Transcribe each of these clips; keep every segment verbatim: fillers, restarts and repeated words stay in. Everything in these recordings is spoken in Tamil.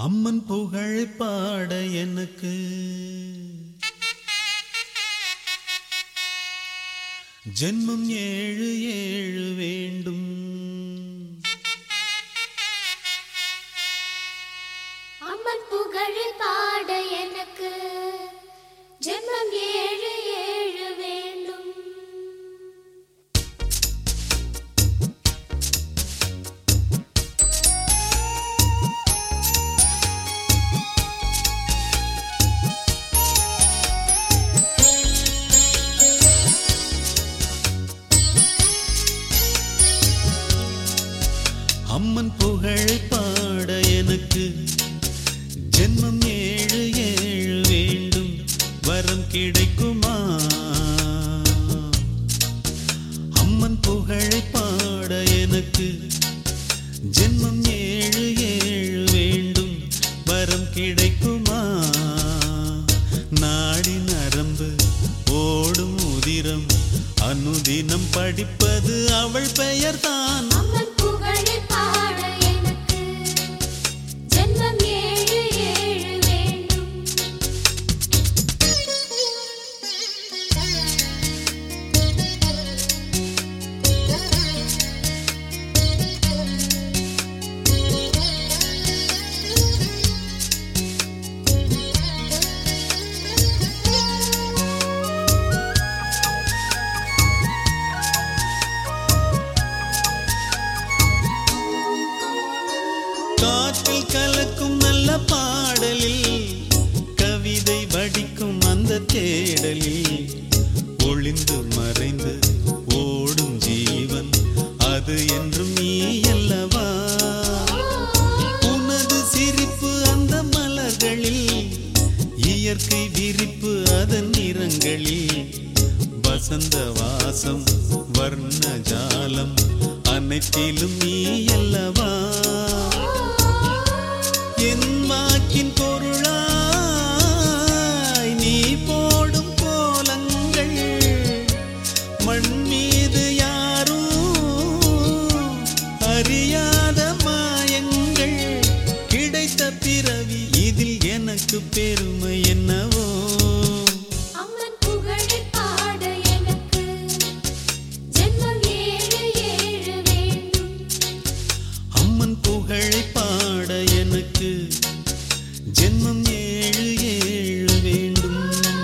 அம்மன் புகழ் பாட எனக்கு ஜென்மம் ஏழு ஏழு வேண்டும். அம்மன் புகழ் பாட எனக்கு ஜென்மம் ஏழு ஏழு வேண்டும். அம்மன் புகழ் பாட எனக்கு ஜென்மம் ஏழு ஏழு வேண்டும். வரம் கிடைக்குமா? அம்மன் புகழ் பாட எனக்கு ஜென்மம் ஏழு ஏழு வேண்டும். வரம் கிடைக்குமா? நாடி நரம்பு ஓடும் உதிரம் அனுதினம் படிப்பது அவள் பெயர்தான். அம்மன் புகழ் பாட எனக்கு ஜென்மம் ஏழு ஏழு வேண்டும். காற்றில் கலக்கும் நல்ல பாடலில் கவிதை வடிக்கும் அந்த தேடலில் ஒளிந்து மறைந்து ஓடும் ஜீவன் அது என்றும் நீ அல்லவா? உனது சிரிப்பு அந்த மலர்களில் இயற்கை விரிப்பு அதன் நிறங்களில் வசந்த வாசம் வர்ண ஜாலம் அனைத்திலும் நீ அல்லவா? என் வாக்கின் பொருளாய் நீ போடும் கோலங்கள் மண் மீது யாரும் அறியாத மாயங்கள். கிடைத்த பிறவி இதில் எனக்கு பெருமை என்னவோ? அம்மன் புகழ் பாட எனக்கு ஜென்மம் ஏழு ஏழு வேண்டும். அம்மன் புகழ் பாட எனக்கு ஜென்மம் ஏழு ஏழு வேண்டும்.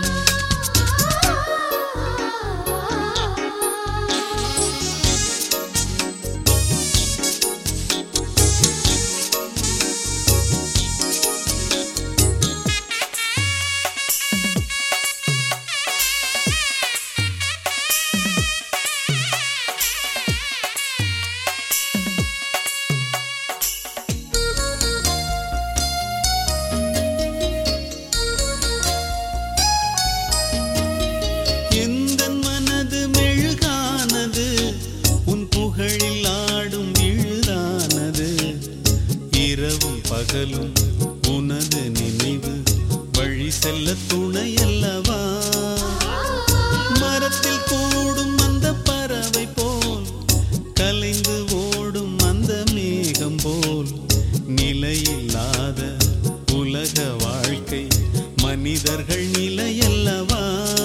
எந்தன் மனது மெழுகானது உன் புகழில் ஆடும் விழுதானது. இரவும் பகலும் உனது நினைவு வழி செல்ல துணை அல்லவா? மரத்தில் கூடும் அந்த பறவை போல் கலைந்து ஓடும் அந்த மேகம் போல் நிலையில்லாத உலக வாழ்க்கை மனிதர்கள் நிலையல்லவா?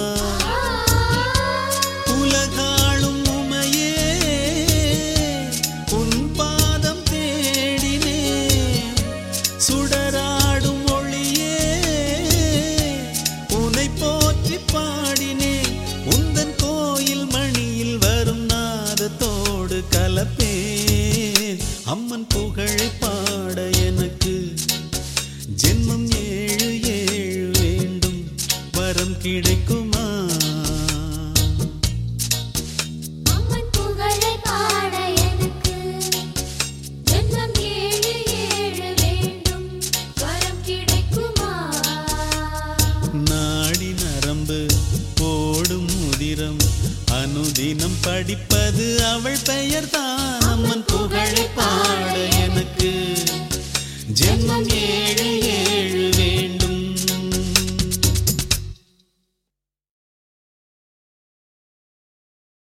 உலகாளும் உமையே உன் பாதம் தேடினே. சுடராடும் ஒளியே உன்னை போற்றி பாடினே. உந்தன் கோயில் மணியில் வரும் நாதத்தோடு கலப்பேன். அம்மன் புகழ் பாட எனக்கு ஜென்மம் ஏழு ஏழு வேண்டும். வரம் கிடைக்குமா? அம்மன் புகழ் பாட எனக்கு ஜென்மம் ஏழு ஏழு வேண்டும். வரம் கிடைக்குமா? நாடி நரம்பு ஓடும் உதிரம் அனுதினம் படிப்பது அவள் பெயர்தான்.